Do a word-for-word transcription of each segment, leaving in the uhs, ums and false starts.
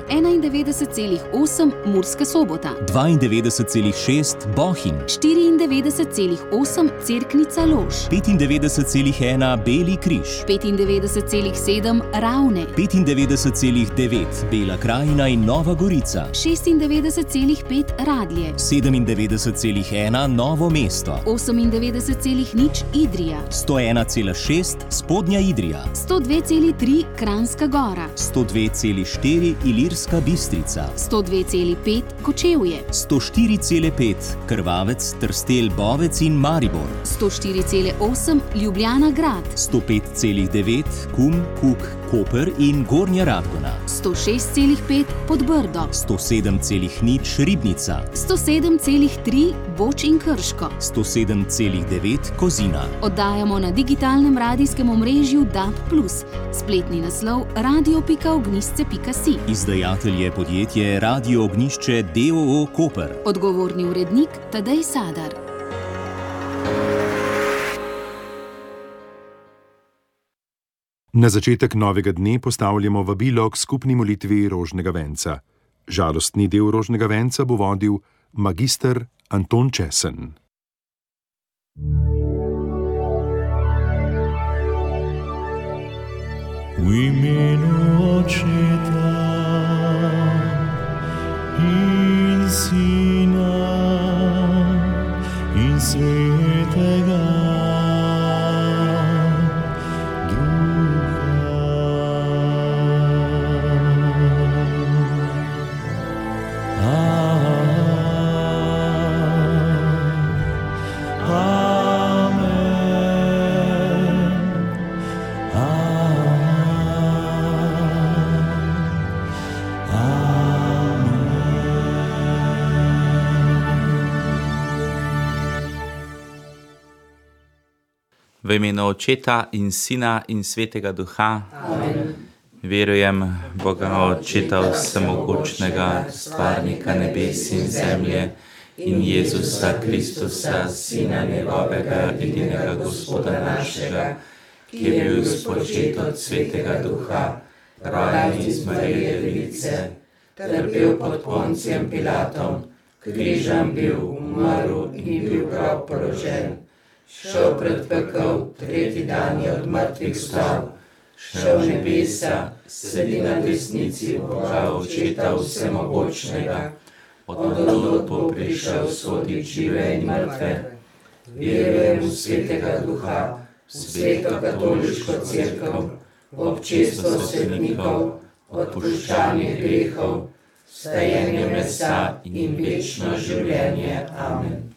enaindevetdeset celih osem Murska Sobota, dvaindevetdeset celih šest Bohinj, štiriindevetdeset celih osem Cerknica Lož, petindevetdeset celih ena Beli križ, petindevetdeset celih sedem Ravne, petindevetdeset celih devet Bela krajina in Nova Gorica, šestindevetdeset celih pet Radlje, sedemindevetdeset celih ena Novo mesto, osemindevetdeset celih nič Idrija, sto ena celih šest Spodnja Idrija, sto dve celih tri Kranjska Gora, sto dve celih štiri Ilirska Bistrica, sto dve celih pet Kočevje, sto štiri celih pet Krvavec, Trstelj, Bovec in Maribor, sto štiri celih osem Ljubljana Grad, sto pet celih devet Kum, Kuk, Koper in Gornja Radgona, sto šest celih pet Podbrdo, sto sedem celih nič Ribnica, sto sedem celih tri Boč in Krško, sto sedem celih devet Kozina. Oddajamo na digitalnem radijskem omrežju D A B plus, spletni naslov radio pika ognjišče pika si. Izdajatelj je podjetje Radio Ognjišče d. o. o. Koper. Odgovorni urednik Tadej Sadar. Na začetek novega dne postavljamo vabilo k skupni molitvi rožnega venca. Žalostni del rožnega venca bo vodil magister Anton Česen. V imenu Očeta in Sina in Svetega V imenu Očeta in Sina in Svetega Duha. Amen. Verujem Boga Očeta vsemogočnega, stvarnika nebes in zemlje, in Jezusa Kristusa, Sina njegovega, edinega Gospoda našega, ki je bil spočet od Svetega Duha, rojen iz Marije Device, trpel pod Poncijem Pilatom, križan bil, umrl in bil grob položen. Šel pred pekel, tretji dan je od mrtvih vstal, šel v nebesa, sedi na desnici Boga Očeta vsemogočnega, od bo prišel sodit žive in mrtve. Verujem v Svetega Duha, v Sveto katoliško cerkev, v občestvo svetnikov, odpuščanje grehov, vstajenje mesa in večno življenje. Amen.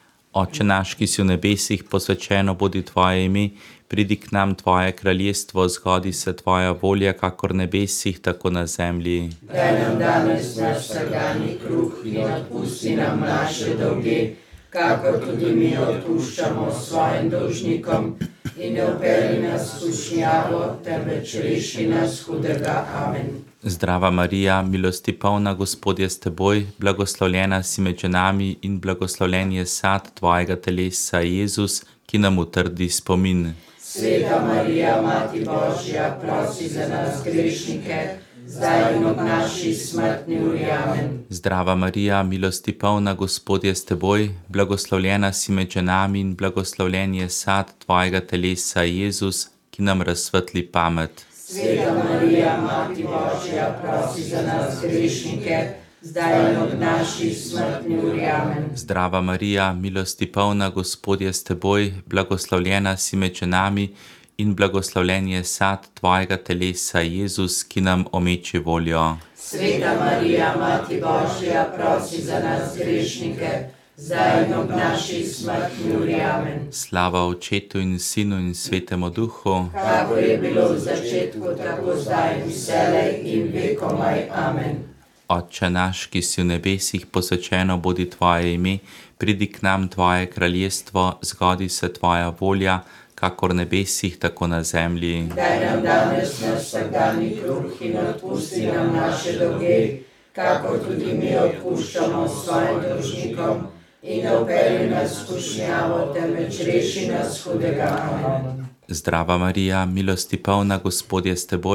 Oče naš, ki si v nebesih, posvečeno bodi tvoje ime, pridi k nam tvoje kraljestvo, zgodi se tvoja volja, kakor nebesih, tako na zemlji. Daj nam danes naš vsakdanji kruh in odpusti nam naše dolge, kakor tudi mi odpuščamo svojim dolžnikom, in ne vpelji nas v skušnjavo, temveč reši nas hudega. Amen. Zdrava Marija, milosti polna, Gospod je s teboj, blagoslovljena si med ženami in blagoslovljen je sad tvojega telesa, Jezus, ki nam utrdi spomin. Sveta Marija, Mati Božja, prosi za nas grešnike, zdaj in ob naši smrtni uri. Amen. Zdrava Marija, milosti polna, Gospod je s teboj, blagoslovljena si med ženami in blagoslovljen je sad tvojega telesa, Jezus, ki nam razsvetli pamet. Sveta Marija, Mati Božja, prosi za nas grešnike, zdaj in ob naši smrtni uri. Amen. Zdrava Marija, milosti polna, Gospod je s teboj, blagoslovljena si med ženami in blagoslovljen je sad tvojega telesa, Jezus, ki nam omeči voljo. Sveta Marija, Mati Božja, prosi za nas grešnike, zdaj in ob naši smrtni uri. Amen. Slava Očetu in Sinu in Svetemu Duhu, kakor je bilo v začetku, tako zdaj in vselej in vekomaj. Amen. Otče naš, ki si v nebesih, posvečeno bodi tvoje ime, pridi k nam tvoje kraljestvo, zgodi se tvoja volja, kakor nebesih, tako na zemlji. Daj nam danes naš vsakdanji kruh in odpusti nam naše dolge, kakor tudi mi odpuščamo svojim dolžnikom, in ne vpelji nas v skušnjavo, temveč reši nas hudega. Amen. Zdrava Marija, milosti polna, Gospod je s teboj,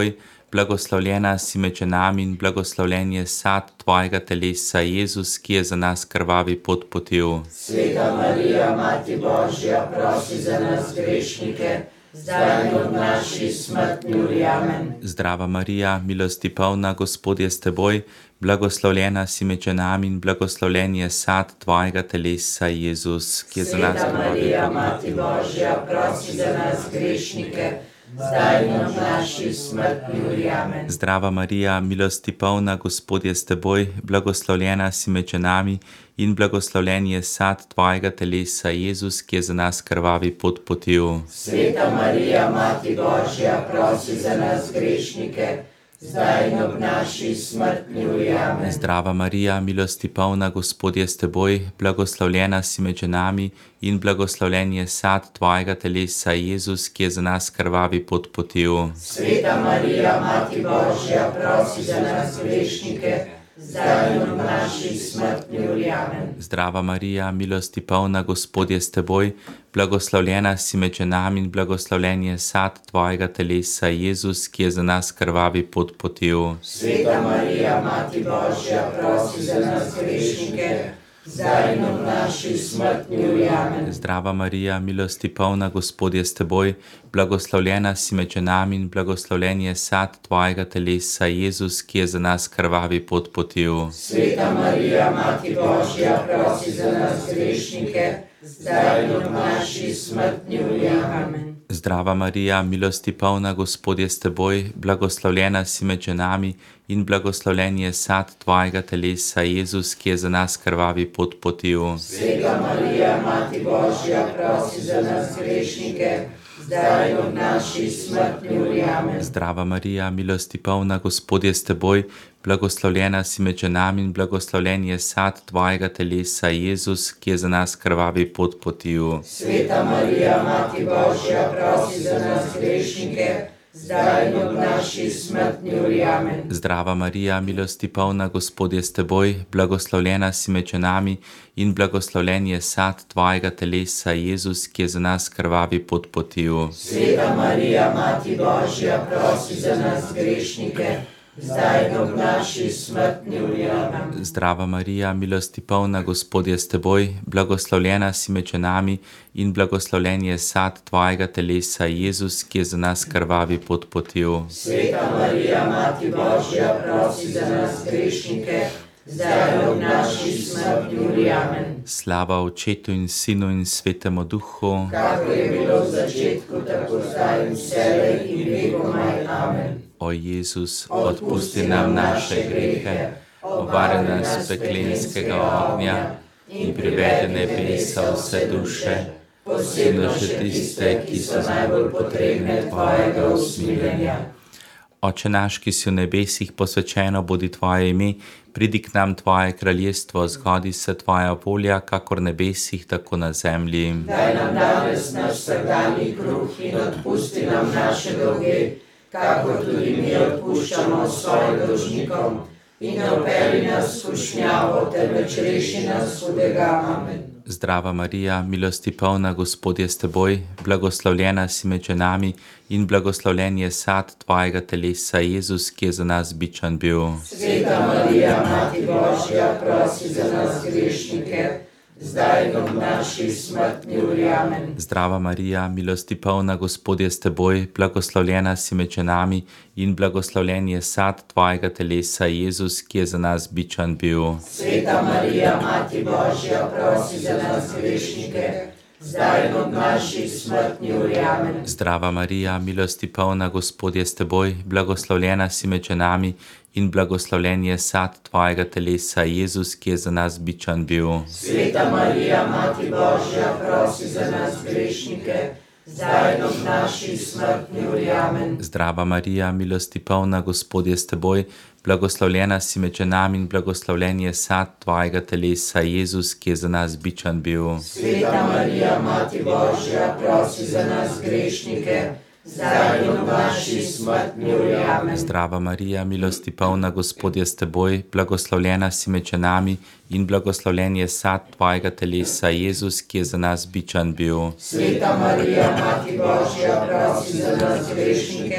blagoslovljena si med ženami in blagoslovljen je sad tvojega telesa, Jezus, ki je za nas krvavi pot potil. Sveta Marija, Mati Božja, prosi za nas grešnike, zdaj in ob naši smrtni uri. Amen. Zdrava Marija, milosti polna, Gospod je s teboj, blagoslovljena si med ženami in blagoslovljen je sad tvojega telesa, Jezus, ki je za nas Sveta Marija, Mati Božja, prosi za nas grešnike, zdaj in ob naši smrtni uri. Amen. Zdrava Marija, milosti polna, Gospod je s teboj, blagoslovljena si med ženami in blagoslovljen je sad tvojega telesa, Jezus, ki je za nas krvavi pot potil. Sveta Marija, Mati Božja, prosi za nas grešnike, zdaj in ob naši smrtni uri. Amen. Zdrava Marija, milosti polna, Gospod je s teboj, blagoslovljena si med ženami in blagoslovljen je sad tvojega telesa, Jezus, ki je za nas krvavi pot potil. Sveta Marija, Mati Božja, prosi za nas grešnike, zdaj in ob naši smrtni uri. Amen. Zdrava Marija, milosti polna, Gospod je s teboj, blagoslovljena si med ženami in blagoslovljen je sad tvojega telesa, Jezus, ki je za nas krvavi pot potil. Sveta Marija, Mati Božja, prosi za nas grešnike, zdaj in ob naši smrtni uri. Amen. Zdrava Marija, milosti polna, Gospod je s teboj, blagoslovljena si med ženami in blagoslovljen je sad tvojega telesa, Jezus, ki je za nas krvavi pot potil. Sveta Marija, Mati Božja, prosi za nas grešnike, zdaj in ob naši smrtni uri. Amen. Zdrava Marija, milosti polna, Gospod je s teboj, blagoslovljena si med ženami in blagoslovljen je sad tvojega telesa, Jezus, ki je za nas krvavi pot potil. Sveta Marija, Mati Božja, prosi za nas grešnike, zdaj in ob naši smrtni uri. Amen. Zdrava Marija, milosti polna, Gospod je s teboj, blagoslovljena si med ženami in blagoslovljen je sad tvojega telesa, Jezus, ki je za nas krvavi pot potil. Sveta Marija, Mati Božja, prosi za nas grešnike, zdaj in ob naši smrtni uri. Amen. Zdrava Marija, milosti polna, Gospod je s teboj, blagoslovljena si med ženami in blagoslovljen je sad tvojega telesa, Jezus, ki je za nas krvavi pot potil. Sveta Marija, Mati Božja, prosi za nas grešnike, zdaj in ob naši smrtni uri. Amen. Zdrava Marija, milosti polna, Gospod je s teboj, blagoslovljena si med ženami in blagoslovljen je sad tvojega telesa, Jezus, ki je za nas krvavi pot potil. Sveta Marija, Mati Božja, prosi za nas grešnike, zdaj in ob naši smrtni uri. Amen. Slava Očetu in Sinu in Svetemu Duhu, Kako je bilo v začetku, tako zdaj in vselej in vekomaj. Amen. o Jezus, odpusti nam naše grehe, obvari nas peklenskega ognja in privedi nebesa vse duše, posebno še tiste, ki so najbolj potrebne tvojega usmiljenja. Oče naš, ki si v nebesih, posvečeno bodi tvoje ime, pridi k nam tvoje kraljestvo, zgodi se tvoja volja, kakor v nebesih, tako na zemlji. Daj nam danes naš vsakdanji kruh in odpusti nam naše dolge, kakor tudi mi odpuščamo svojim dolžnikom, in ne vpelji nas v skušnjavo, temveč reši nas hudega. Amen. Zdrava Marija, milosti polna, Gospod je s teboj, blagoslovljena si med ženami in blagoslovljen je sad tvojega telesa, Jezus, ki je za nas bičan bil. Sveta Marija, Mati Božja, prosi za nas grešnike, zdaj in ob naši smrtni uri. Amen. Zdrava Marija, milosti polna, Gospod je s teboj, blagoslovljena si med ženami in blagoslovljen je sad tvojega telesa, Jezus, ki je za nas bičan bil. Sveta Marija, Mati Božja, prosi za nas grešnike, zdaj in ob naši smrtni uri. Amen. Zdrava Marija, milosti polna, Gospod je s teboj, blagoslovljena si med ženami in blagoslovljen je sad tvojega telesa, Jezus, ki je za nas bičan bil. Sveta Marija, Mati Božja, prosi za nas grešnike, zdaj in ob naši smrtni uri. Amen. Zdrava Marija, milosti polna, Gospod je s teboj, blagoslovljena si med ženami in blagoslovljen je sad tvojega telesa, Jezus, ki je za nas bičan bil. Sveta Marija, Mati Božja, prosi za nas grešnike, zdaj in ob naši smrtni uri. Amen. Zdrava Marija, milosti polna, Gospod je s teboj, blagoslovljena si med ženami in blagoslovljen je sad tvojega telesa, Jezus, ki je za nas bičan bil. Sveta Marija, Mati Božja, prosi za nas grešnike,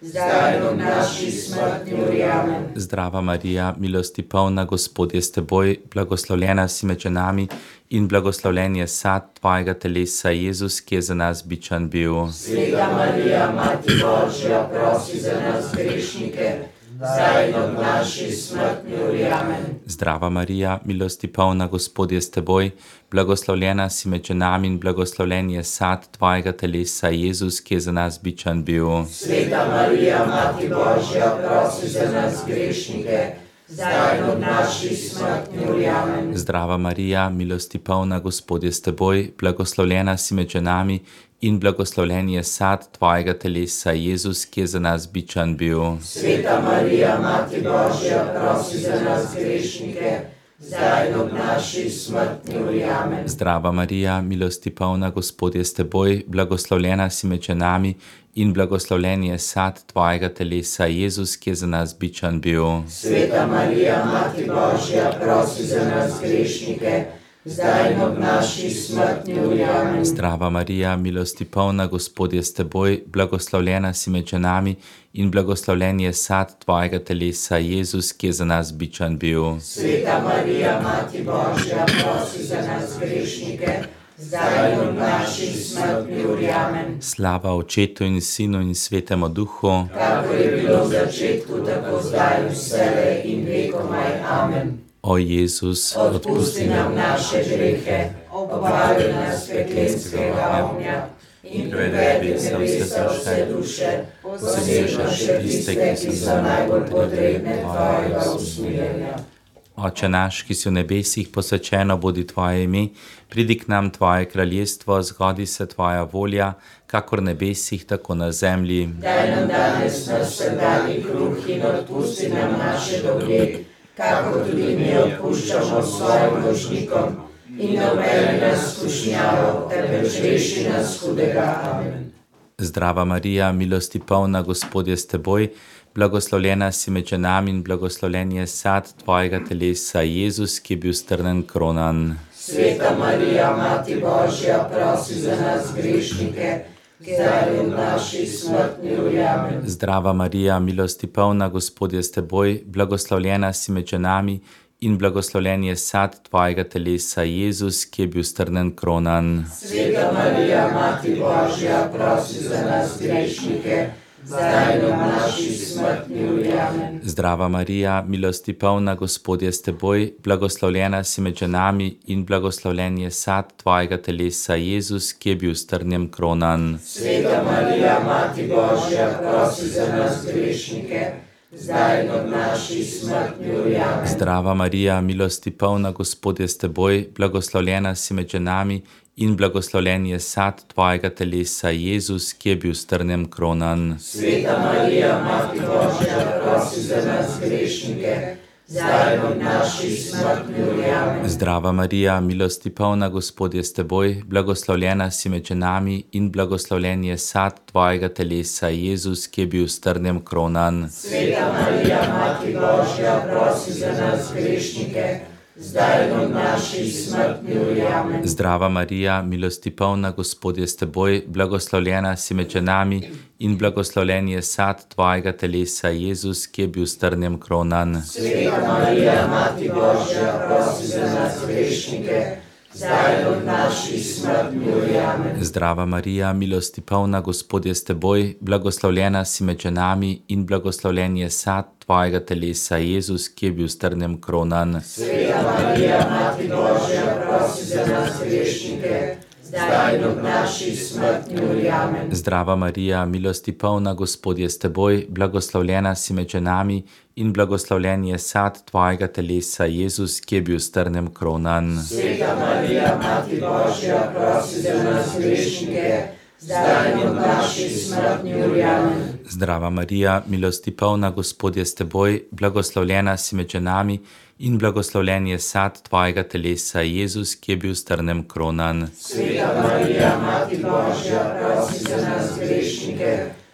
zdaj in ob naši smrti ujamem. Zdrava Marija, milosti polna, Gospod je s teboj, blagoslovljena si med ženami in blagoslovljen je sad tvojega telesa, Jezus, ki je za nas bičan bil. Sveta Marija, Mati Božja, prosi za nas grešnike, zdaj in ob naši smrti ujamem. Zdrava Marija, milosti polna, Gospod je s teboj, blagoslovljena si med ženami in blagoslovljen je sad tvojega telesa, Jezus, ki je za nas bičan bil. Sveta Marija, Mati Božja, prosi za nas grešnike, zdaj in ob naši smrti ujamem. Zdrava Marija, milosti polna, Gospod je s teboj, blagoslovljena si med ženami in blagoslovljen je sad tvojega telesa, Jezus, ki je za nas bičan bil. Sveta Marija, Mati Božja, prosi za nas grešnike, zdaj in ob naši smrti ujamem. Zdrava Marija, milosti polna, Gospod je s teboj, blagoslovljena si med ženami in blagoslovljen je sad tvojega telesa, Jezus, ki je za nas bičan bil. Sveta Marija, Mati Božja, prosi za nas grešnike, zdaj in ob naši smrti ujamem. Zdrava Marija, milosti polna, Gospod je s teboj, blagoslovljena si med ženami in blagoslovljen je sad tvojega telesa, Jezus, ki je za nas bičan bil. Sveta Marija, Mati Božja, prosi za nas grešnike, zdaj in ob naši smrti ujamem. Slava Očetu in Sinu in Svetemu Duhu, Kakor je bilo v začetku, tako zdaj in vselej in vekomaj. Amen. o Jezus, Odpusti nam naše grehe, obvari nas peklenskega ognja in privedi v nebesa vse duše, posebno še tiste, ki so najbolj potrebne tvojega usmiljenja. Oče naš, ki si v nebesih, posvečeno bodi tvoje ime, pridi k nam tvoje kraljestvo, zgodi se tvoja volja, kakor v nebesih, tako na zemlji. Daj nam danes naš vsakdanji kruh in odpusti nam naše dolge, kakor tudi mi odpuščamo svojim dolžnikom, in ne uvedi nas v skušnjavo, temveč reši nas hudega. Amen. Zdrava Marija, milosti polna, Gospod je s teboj, blagoslovljena si med ženami in blagoslovljen je sad tvojega telesa, Jezus, ki je bil strnen kronan. Sveta Marija, Mati Božja, prosi za nas grešnike, zdaj in v naši smrtni uri. Zdrava Marija, milosti polna, Gospod je s teboj, blagoslovljena si med ženami in blagoslovljen je sad tvojega telesa, Jezus, ki je bil strnen kronan. Sveta Marija, Mati Božja, prosi za nas grešnike, zdaj in v naši smrtni uri. Zdrava Marija, milosti polna, Gospod je s teboj, blagoslovljena si med ženami in blagoslovljen je sad tvojega telesa, Jezus, ki je bil strnjen kronan. Sveta Marija, Mati Božja, prosi za nas grešnike, zdaj in v naši smrtni uri. Zdrava Marija, milosti polna, Gospod je s teboj, blagoslovljena si med ženami in blagoslovljen je sad tvojega telesa, Jezus, ki je bil strnjen kronan. Sveta Marija, Mati Božja, prosi za nas grešnike, zdaj in v naši smrtni uri. Zdrava Marija, milosti polna, Gospod je s teboj, blagoslovljena si med ženami in blagoslovljen je sad tvojega telesa, Jezus, ki je bil strnjen kronan. Sveta Marija, Mati Božja, prosi za nas grešnike, zdaj in v naši smrtni uri. Zdrava Marija, milosti polna, Gospod je s teboj, blagoslovljena si med ženami in blagoslovljen je sad tvojega telesa, Jezus, ki je bil strnjen kronan. Sveta Marija, Mati Božja, prosi za nas grešnike, zdaj in v naši smrtni uri. Zdrava Marija, milosti polna, Gospod je s teboj, blagoslovljena si med ženami in blagoslovljen je sad tvojega telesa, Jezus, ki je bil strnjen kronan. Sveta Marija, Mati Božja, prosi za nas grešnike, zdaj in v naši smrtni uri. Zdrava Marija, milosti polna, Gospod je s teboj, blagoslovljena si med ženami in blagoslovljen je sad tvojega telesa, Jezus, ki je bil strnjen kronan. Sveta Marija, Mati Božja, prosi za nas grešnike, zdaj in v naši smrtni uri. Zdrava Marija, milosti polna, Gospod je s teboj, blagoslovljena si med ženami in blagoslovljen je sad tvojega telesa, Jezus, ki je bil strnjen kronan. Sveta Marija, Mati Božja, prosi za nas grešnike,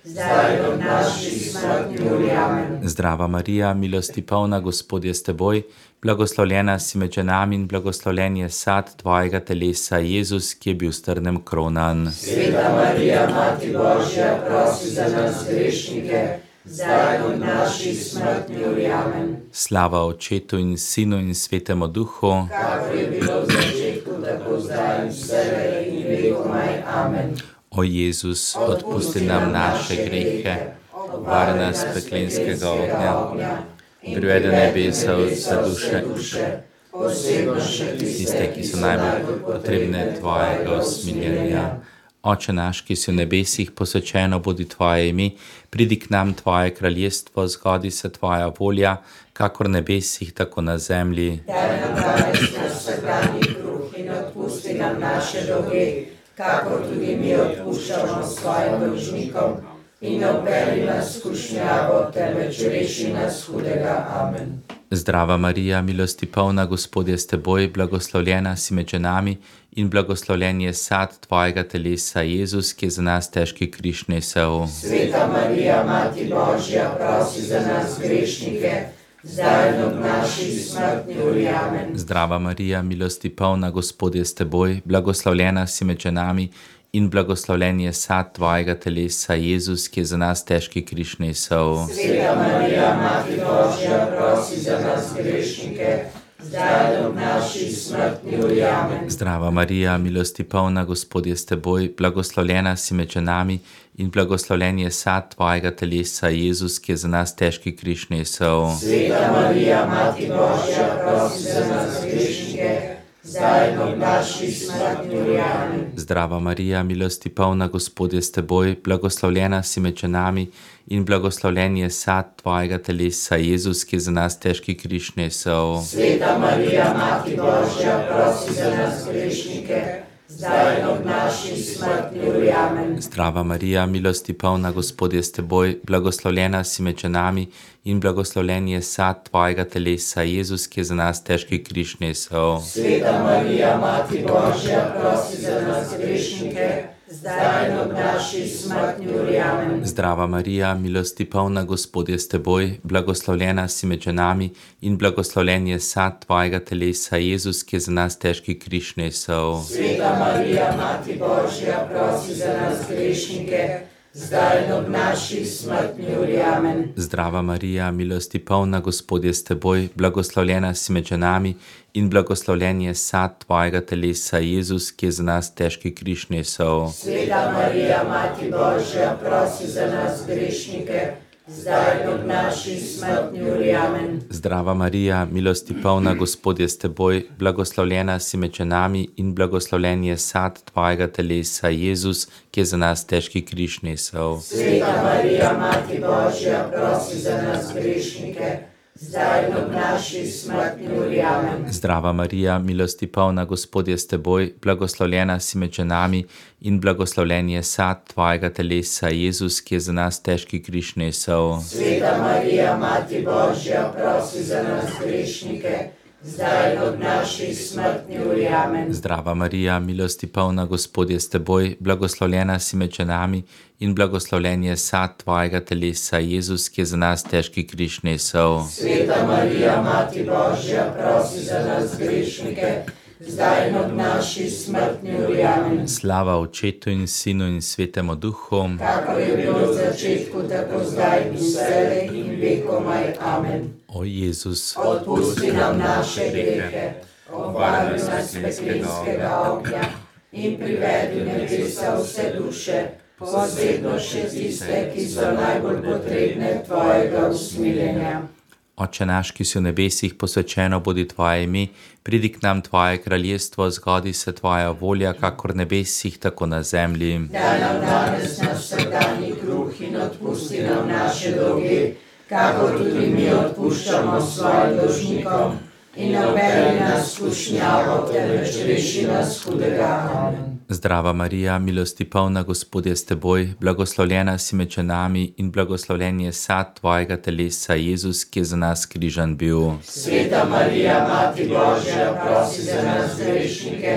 zdaj in ob naši smrti. Amen. Zdrava Marija, milosti polna, Gospod je s teboj, blagoslovljena si med ženami in blagoslovljen je sad tvojega telesa, Jezus, ki je bil s trnem kronan. Sveta Marija, Mati Božja, prosi za nas grešnike, zdaj in ob naši smrti. Amen. Slava Očetu in Sinu in Svetemu Duhu, Kakor je bilo v začetku, tako zdaj in vselej in vekomaj. Amen. o Jezus, odpusti nam naše grehe, obvari nas peklenskega ognja, privedi nebesa vse duše, posebno še tiste, ki so najbolj potrebne tvojega usmiljenja. Oče naš, ki si v nebesih, posvečeno bodi tvoje ime, pridi k nam tvoje kraljestvo, zgodi se tvoja volja, kakor v nebesih, tako na zemlji. Daj nam danes naš vsakdanji kruh in odpusti nam naše dolge, kakor tudi mi odpuščamo svojim dolžnikom, in ne vpelji nas v skušnjavo, temveč reši nas hudega. Amen. Zdrava Marija, milosti polna, Gospod je s teboj, blagoslovljena si med ženami in blagoslovljen je sad tvojega telesa, Jezus, ki je za nas težki križ nesel. Sveta Marija, Mati Božja, prosi za nas grešnike, zdaj in ob naši smrtni uri. Amen. Zdrava Marija, milosti polna, Gospod je s teboj, blagoslovljena si med ženami in blagoslovljen je sad tvojega telesa, Jezus, ki je za nas težki križ nesel. Sveta Marija, Mati Božja, prosi za nas grešnike, zdaj in ob naši smrtni uri. Amen. Zdrava Marija, milosti polna, Gospod je s teboj, blagoslovljena si med ženami in blagoslovljen je sad tvojega telesa, Jezus, ki je za nas težki križ nesel. Sveta Marija, Mati Božja, prosi za nas grešnike, zdaj in ob naši smrtni uri. Amen. Zdrava Marija, milosti polna, Gospod je s teboj, blagoslovljena si med ženami in blagoslovljen je sad tvojega telesa, Jezus, ki je za nas težki križ nesel. Sveta Marija, Mati Božja, prosi za nas grešnike, zdaj in ob naši smrtni uri. Amen. Zdrava Marija, milosti polna, Gospod je s teboj, blagoslovljena si med ženami in blagoslovljen je sad tvojega telesa, Jezus, ki je za nas težki križ nesel. Sveta Marija, Mati Božja, prosi za nas grešnike, zdaj in ob naši smrtni uri. Amen. Zdrava Marija, milosti polna, Gospod je s teboj, blagoslovljena si med ženami in blagoslovljen je sad tvojega telesa, Jezus, ki je za nas težki križ nesel. Sveta Marija, Mati Božja, prosi za nas grešnike, zdaj in ob naši smrtni uri. Amen. Zdrava Marija, milosti polna, Gospod je s teboj, blagoslovljena si med ženami in blagoslovljen je sad tvojega telesa, Jezus, ki je za nas težki križ nesel. Sveta Marija, Mati Božja, prosi za nas grešnike, zdaj in ob naši smrtni uri. Amen. Zdrava Marija, milosti polna, Gospod je s teboj, blagoslovljena si med ženami in blagoslovljen je sad tvojega telesa, Jezus, ki je za nas težki križ nesel. Sveta Marija, Mati Božja, prosi za nas grešnike, zdaj in ob naši smrtni uri. Amen. Zdrava Marija, milosti polna, Gospod je s teboj, blagoslovljena si med ženami in blagoslovljen je sad tvojega telesa, Jezus, ki je za nas težki križ nesel. Sveta Marija, Mati Božja, prosi za nas grešnike, zdaj in ob naši smrtni uri. Amen. Zdrava Marija, milosti polna, Gospod je s teboj, blagoslovljena si med ženami in blagoslovljen je sad tvojega telesa, Jezus, ki je za nas težki križ nesel. Sveta Marija, Mati Božja, prosi za nas grešnike, zdaj in ob naši smrtni uri. Amen. Slava Očetu in Sinu in Svetemu Duhu, Kakor je bilo v začetku, tako zdaj in vselej in vekomaj. Amen. o Jezus, Odpusti nam naše grehe, obvari nas peklenskega ognja in privedi v nebesa vse duše, posebno še tiste, ki so najbolj potrebne tvojega usmiljenja. Oče naš, ki si v nebesih, posvečeno bodi tvoje ime, pridi k nam tvoje kraljestvo, zgodi se tvoja volja, kakor v nebesih, tako na zemlji. Daj nam danes naš vsakdanji kruh in odpusti nam naše dolge, kakor tudi mi odpuščamo svojim dolžnikom, in ne vpelji nas v skušnjavo, temveč reši nas hudega. Amen. Zdrava Marija, milosti polna, Gospod je s teboj, blagoslovljena si med ženami in blagoslovljen je sad tvojega telesa, Jezus, ki je za nas križan bil. Sveta Marija, Mati Božja, prosi za nas grešnike,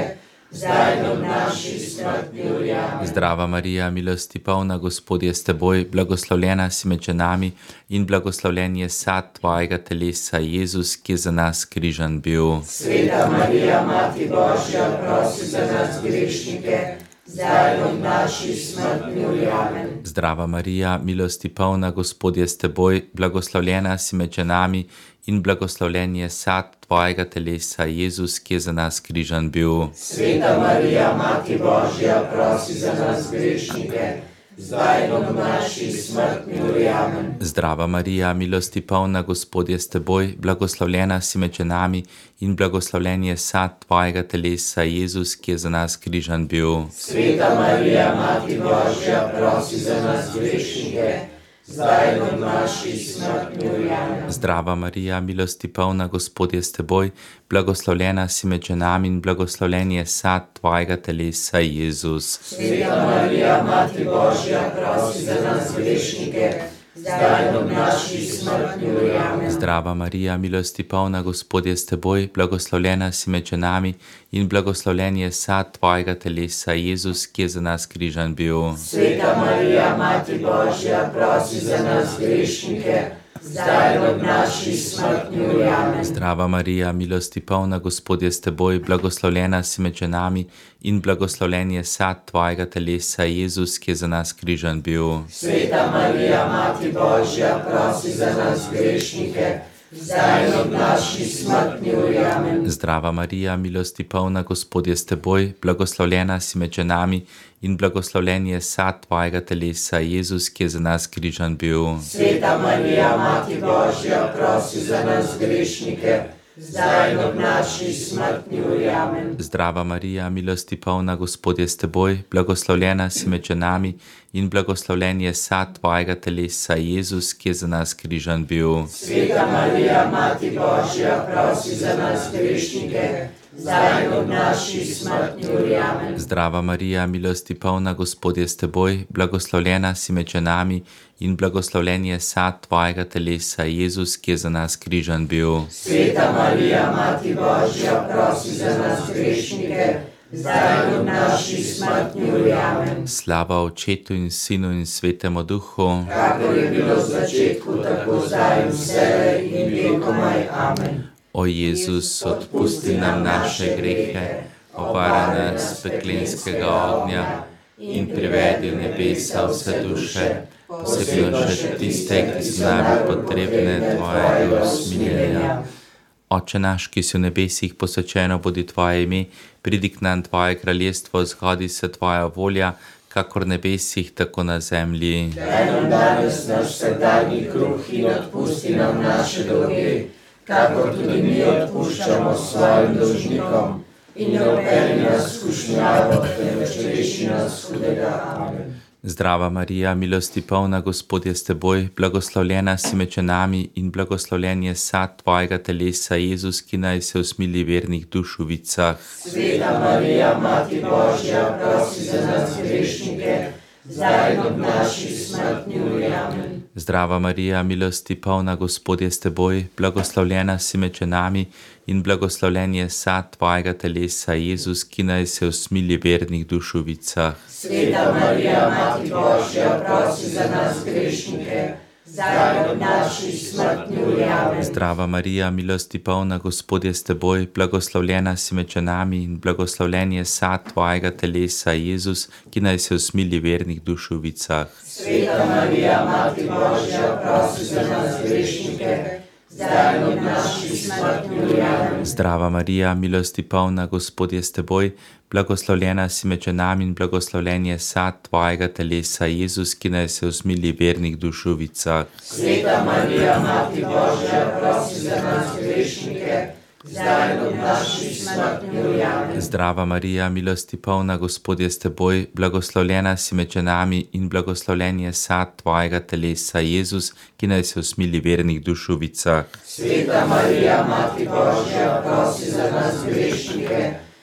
zdaj in ob naši smrtni uri. Amen. Zdrava Marija, milosti polna, Gospod je s teboj, blagoslovljena si med ženami in blagoslovljen je sad tvojega telesa, Jezus, ki je za nas križan bil. Sveta Marija, Mati Božja, prosi za nas grešnike, zdaj in ob naši smrtni uri. Amen. Zdrava Marija, milosti polna, Gospod je s teboj, blagoslovljena si med ženami in blagoslovljen je sad tvojega telesa, Jezus, ki je za nas križan bil. Sveta Marija, Mati Božja, prosi za nas grešnike, zdaj in ob naši smrtni uri. Amen. Zdrava Marija, milosti polna, Gospod je s teboj, blagoslovljena si med ženami in blagoslovljen je sad tvojega telesa, Jezus, ki je za nas križan bil. Sveta Marija, Mati Božja, prosi za nas grešnike, zdaj in ob naši smrtni uri. Amen. Zdrava Marija, milosti polna, Gospod je s teboj, blagoslovljena si med ženami in blagoslovljen je sad tvojega telesa, Jezus. Sveta Marija, Mati Božja, prosi za nas grešnike, zdaj in ob naši smrtni uri. Amen. Zdrava Marija, milosti polna, Gospod je s teboj, blagoslovljena si med ženami in blagoslovljen je sad tvojega telesa, Jezus, ki je za nas križan bil. Sveta Marija, Mati Božja, prosi za nas grešnike, zdaj in ob naši smrtni uri. Amen. Zdrava Marija, milosti polna, Gospod je s teboj, blagoslovljena si med ženami in blagoslovljen je sad tvojega telesa, Jezus, ki je za nas križan bil. Sveta Marija, Mati Božja, prosi za nas grešnike, zdaj in ob naši smrtni uri. Amen. Zdrava Marija, milosti polna, Gospod je s teboj, blagoslovljena si med ženami in blagoslovljen je sad tvojega telesa, Jezus, ki je za nas križan bil. Sveta Marija, Mati Božja, prosi za nas grešnike, zdaj in ob naši smrtni uri. Amen. Zdrava Marija, milosti polna, Gospod je s teboj, blagoslovljena si med ženami in blagoslovljen je sad tvojega telesa, Jezus, ki je za nas križan bil. Sveta Marija, Mati Božja, prosi za nas grešnike, zdaj in ob naši smrtni uri. Amen. Zdrava Marija, milosti polna, Gospod je s teboj, blagoslovljena si med ženami in blagoslovljen je sad tvojega telesa, Jezus, ki je za nas križan bil. Sveta Marija, Mati Božja, prosi za nas grešnike, zdaj in ob naši smrtni uri. Amen. Slava Očetu in Sinu in Svetemu Duhu, Kakor je bilo v začetku, tako zdaj in vselej in vekomaj. Amen. O Jezus, odpusti nam naše grehe, obvari nas peklenskega ognja in privedi v nebesa vse duše, posebno še tiste, ki so najbolj potrebne tvojega usmiljenja. Oče naš, ki si v nebesih, posvečeno bodi tvoje ime, pridi k nam tvoje kraljestvo, zgodi se tvoja volja, kakor v nebesih, tako na zemlji. Daj nam danes naš vsakdanji kruh in odpusti nam naše dolge, kakor tudi mi odpuščamo svojim dolžnikom, in ne vpelji nas v skušnjavo, temveč reši nas hudega. Amen. Zdrava Marija, milosti polna, Gospod je s teboj, blagoslovljena si med ženami in blagoslovljen je sad tvojega telesa, Jezus, ki naj se usmili vernih duš v vicah. Sveta Marija, Mati Božja, prosi za nas grešnike, zdaj in ob naši smrtni uri. Amen. Zdrava Marija, milosti polna, Gospod je s teboj, blagoslovljena si med ženami in blagoslovljen je sad tvojega telesa, Jezus, ki naj se usmili vernih duš v vicah. Sveta Marija, Mati Božja, prosi za nas grešnike, zdaj in ob naši smrtni uri. Amen. Zdrava Marija, milosti polna, Gospod je s teboj, blagoslovljena si med ženami in blagoslovljen je sad tvojega telesa, Jezus, ki naj se usmili vernih duš v vicah. Sveta Marija, Mati Božja, prosi za nas grešnike, zdaj in ob naši smrtni uri. Amen. Zdrava Marija, milosti polna, Gospod je s teboj, blagoslovljena si med ženami in blagoslovljen je sad tvojega telesa, Jezus, ki naj se usmili vernih duš v vicah. Sveta Marija, Mati Božja, prosi za nas grešnike, zdaj in ob naši smrtni uri. Amen. Zdrava Marija, milosti polna, Gospod je s teboj, blagoslovljena si med ženami in blagoslovljen je sad tvojega telesa, Jezus, ki naj se usmili vernih duš v vicah. Sveta Marija, Mati Božja, prosi za nas grešnike,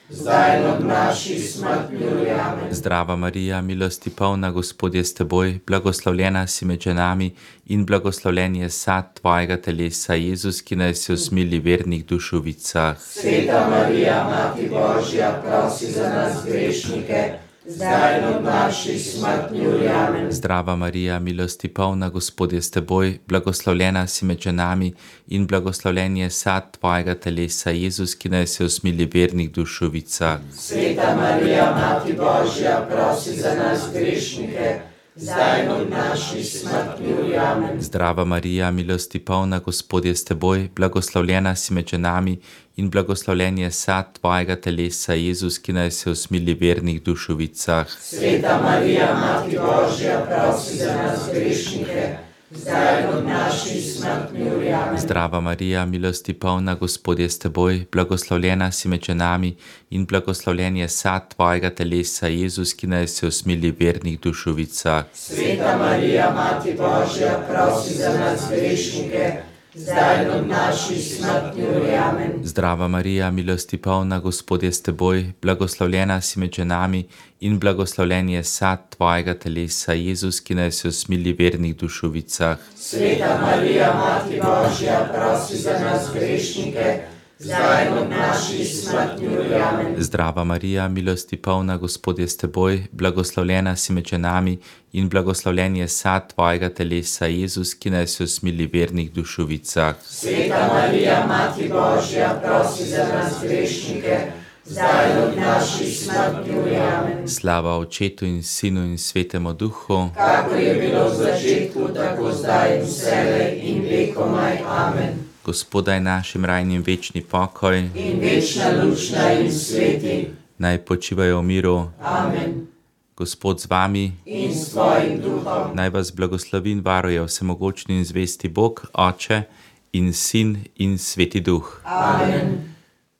zdaj in ob naši smrtni. Amen. Zdrava Marija, milosti polna, Gospod je s teboj, blagoslovljena si med ženami in blagoslovljen je sad tvojega telesa, Jezus, ki nas je usmili vernih duš v vicah. Sveta Marija, Mati Božja, prosi za nas grešnike, zdaj in ob naši smrtni uri. Amen. Zdrava Marija, milosti polna, Gospod je s teboj, blagoslovljena si med ženami in blagoslovljen je sad tvojega telesa, Jezus, ki nas je usmili vernih duš v vicah. Sveta Marija, Mati Božja, prosi za nas grešnike, zdaj in ob naši smrtni uri. Amen. Zdrava Marija, milosti polna, Gospod je s teboj, blagoslovljena si med ženami in blagoslovljen je sad tvojega telesa, Jezus, ki nas je usmili vernih duš v vicah. Sveta Marija, Mati Božja, prosi za nas grešnike, zdaj in ob naši smrtni uri. Amen. Zdrava Marija, milosti polna, Gospod je s teboj, blagoslovljena si med ženami in blagoslovljen je sad tvojega telesa, Jezus, ki nas je usmili vernih duš v vicah. Sveta Marija, Mati Božja, prosi za nas grešnike, zdaj in ob naši smrtni uri. Amen. Zdrava Marija, milosti polna, Gospod je s teboj, blagoslovljena si med ženami in blagoslovljen je sad tvojega telesa, Jezus, ki nas je usmili vernih duš v vicah. Sveta Marija, Mati Božja, prosi za nas grešnike, zdaj in ob naši smrtni uri. Amen. Zdrava Marija, milosti polna, Gospod je s teboj, blagoslovljena si med ženami in blagoslovljen je sad tvojega telesa, Jezus, ki nas je usmili vernih duš v vicah. Sveta Marija, Mati Božja, prosi za nas grešnike, zdaj in ob naši smrtni uri. Amen. Slava Očetu in Sinu in Svetemu Duhu, kakor je bilo v začetku, tako zdaj in vselej in vekomaj. Amen. Gospodaj našim rajnim večni pokoj in večna lučna in sveti. Naj počivajo v miru. Amen. Gospod z vami in s tvojim duhom. Naj vas blagoslovi in varuje vsemogočni in zvesti Bog, Oče in Sin in Sveti Duh. Amen.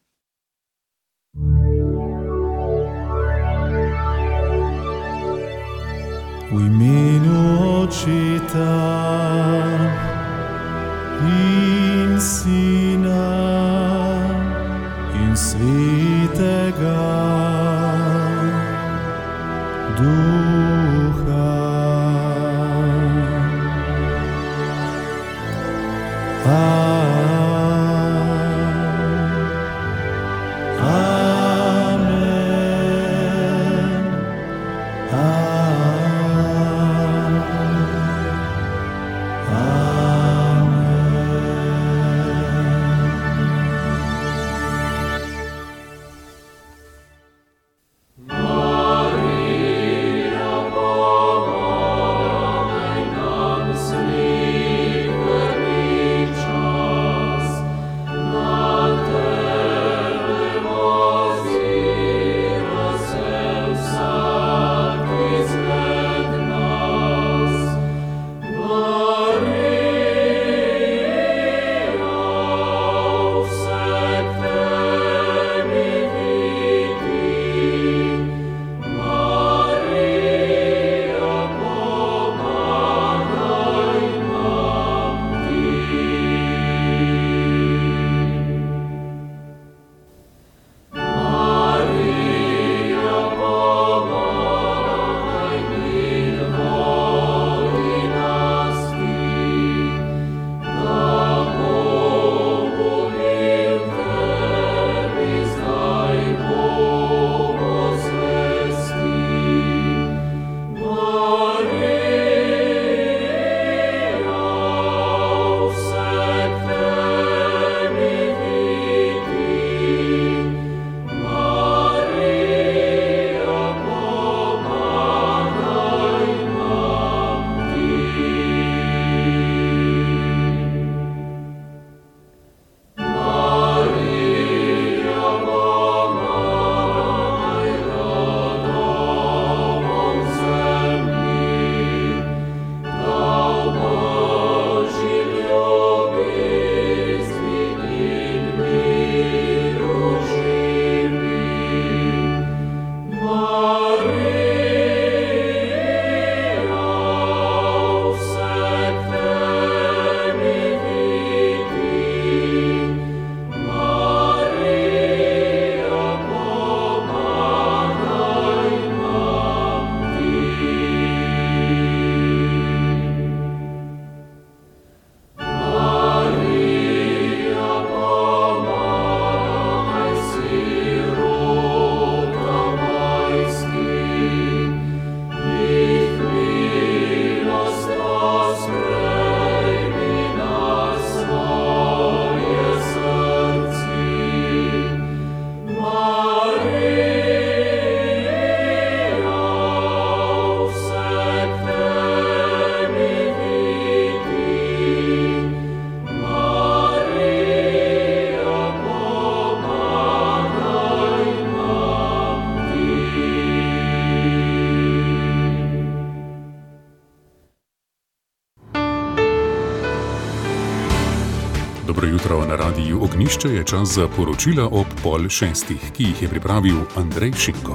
V imenu Očeta in Sina in Svetega Duha. Ognišče je čas za poročila ob pol šestih, ki jih je pripravil Andrej Šinko.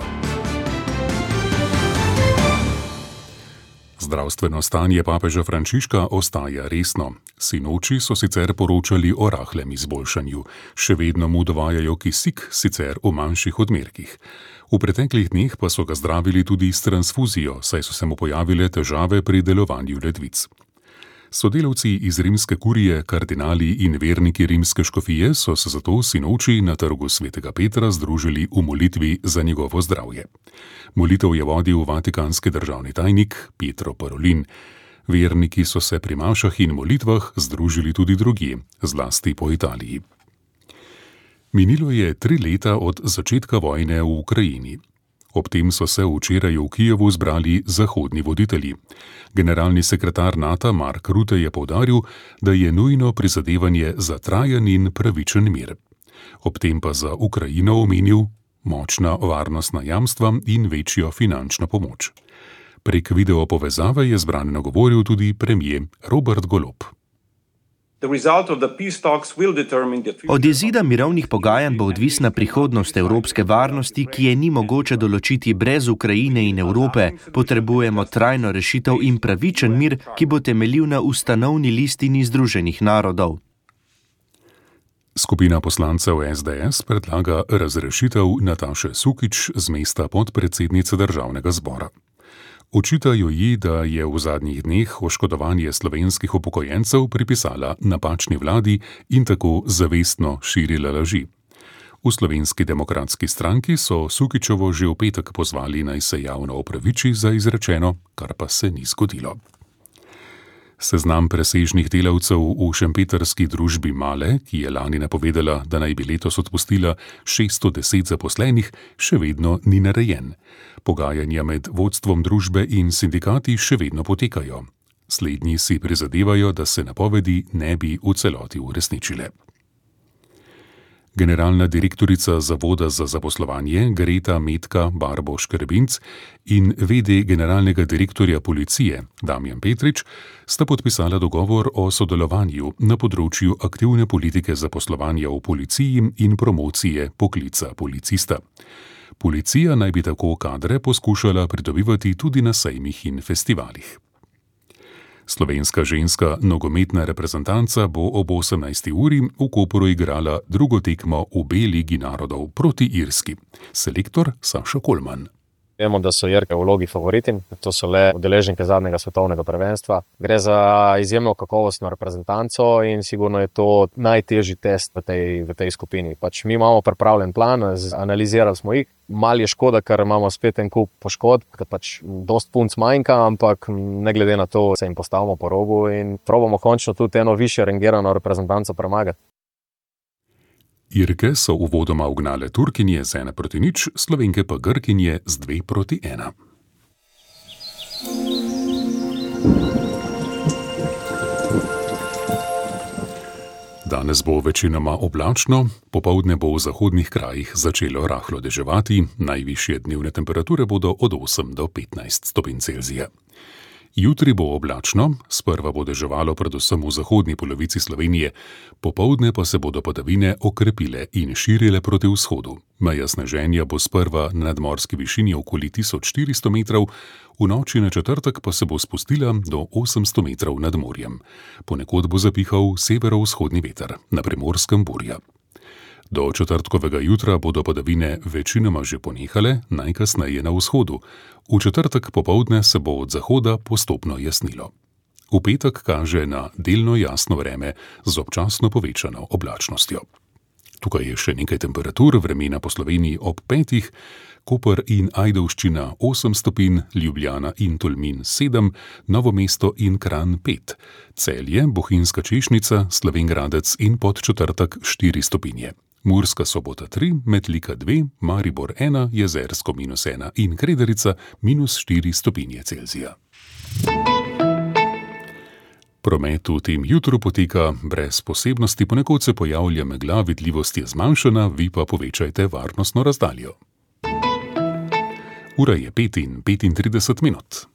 Zdravstveno stanje papeža Frančiška ostaja resno. Sinoči so sicer poročali o rahlem izboljšanju. Še vedno mu dovajajo kisik, sicer v manjših odmerkih. V preteklih dneh pa so ga zdravili tudi s transfuzijo, saj so se mu pojavile težave pri delovanju ledvic. Sodelavci iz rimske kurije, kardinali in verniki rimske škofije so se zato sinoči na trgu svetega Petra združili v molitvi za njegovo zdravje. Molitev je vodil vatikanski državni tajnik Pietro Parolin. Verniki so se pri mašah in molitvah združili tudi drugje, zlasti po Italiji. Minilo je tri leta od začetka vojne v Ukrajini. Ob tem so se včeraj v Kijevu zbrali zahodni voditelji. Generalni sekretar NATO Mark Rutte je poudaril, da je nujno prizadevanje za trajen in pravičen mir. Ob tem pa za Ukrajino omenil močna varnostna jamstva in večjo finančno pomoč. Prek video povezave je zbrane nagovoril tudi premier Robert Golob. Od izida mirovnih pogajanj bo odvisna prihodnost evropske varnosti, ki je ni mogoče določiti brez Ukrajine in Evrope. Potrebujemo trajno rešitev in pravičen mir, ki bo temeljil na ustanovni listini Združenih narodov. Skupina poslancev S D S predlaga razrešitev Nataše Sukič z mesta podpredsednice državnega zbora. Očitajo ji, da je v zadnjih dneh oškodovanje slovenskih upokojencev pripisala napačni vladi in tako zavestno širila laži. V Slovenski demokratski stranki so Sukičevo že v petek pozvali, naj se javno opraviči za izrečeno, kar pa se ni zgodilo. Seznam presežnih delavcev v šempetrski družbi Male, ki je lani napovedala, da naj bi letos odpustila šeststo deset zaposlenih, še vedno ni narejen. Pogajanja med vodstvom družbe in sindikati še vedno potekajo. Slednji si prizadevajo, da se napovedi ne bi v celoti uresničile. Generalna direktorica Zavoda za zaposlovanje Greta Metka Barbo Škrbinc in ve de generalnega direktorja policije Damjan Petrič sta podpisala dogovor o sodelovanju na področju aktivne politike zaposlovanja v policiji in promocije poklica policista. Policija naj bi tako kadre poskušala pridobivati tudi na sejmih in festivalih. Slovenska ženska nogometna reprezentanca bo ob osemnajsti uri v Kopru igrala drugo tekmo v B ligi narodov proti Irski. Selektor Saša Kolman. Vemo, da so Irke v vlogi favoritin, to so le udeleženke zadnjega svetovnega prvenstva. Gre za izjemno kakovostno reprezentanco in sigurno je to najtežji test v tej, v tej skupini. Pač mi imamo pripravljen plan, analizirali smo jih. Mal je škoda, ker imamo spet en kup poškodb, ker pač dost punc manjka, ampak ne glede na to se jim postavimo po robu in probamo končno tudi eno višje rangirano reprezentanco premagati. Irke so uvodoma ugnale Turkinje z ena proti nič, Slovenke pa Grkinje z dve proti ena. Danes bo večinoma oblačno, popoldne bo v zahodnih krajih začelo rahlo deževati, najvišje dnevne temperature bodo od osem do petnajst stopinj Celzija. Jutri bo oblačno, sprva bo deževalo predvsem v zahodni polovici Slovenije, popoldne pa se bodo padavine okrepile in širile proti vzhodu. Meja sneženja bo sprva na nadmorski višini okoli tisoč štiristo metrov, v noči na četrtek pa se bo spustila do osemsto metrov nad morjem. Ponekod bo zapihal severovzhodni veter, na Primorskem burja. Do četrtkovega jutra bodo padavine večinoma že ponehale, najkasneje na vzhodu. V četrtek popoldne se bo od zahoda postopno jasnilo. V petek kaže na delno jasno vreme z občasno povečano oblačnostjo. Tukaj je še nekaj temperatur, vremena po Sloveniji ob petih, Koper in Ajdovščina osem stopinj, Ljubljana in Tolmin sedem, Novo mesto in Kranj pet, Celje, Bohinjska Češnica, Slovenj Gradec in Podčetrtek štiri stopinje. Murska Sobota tri, Metlika dve, Maribor ena, Jezersko minus ena in Krederica minus štiri stopinje Celzija. Promet v tem jutru poteka brez posebnosti, ponekod se pojavlja megla, vidljivost je zmanjšana, vi pa povečajte varnostno razdaljo. Ura je pet in petintrideset minut.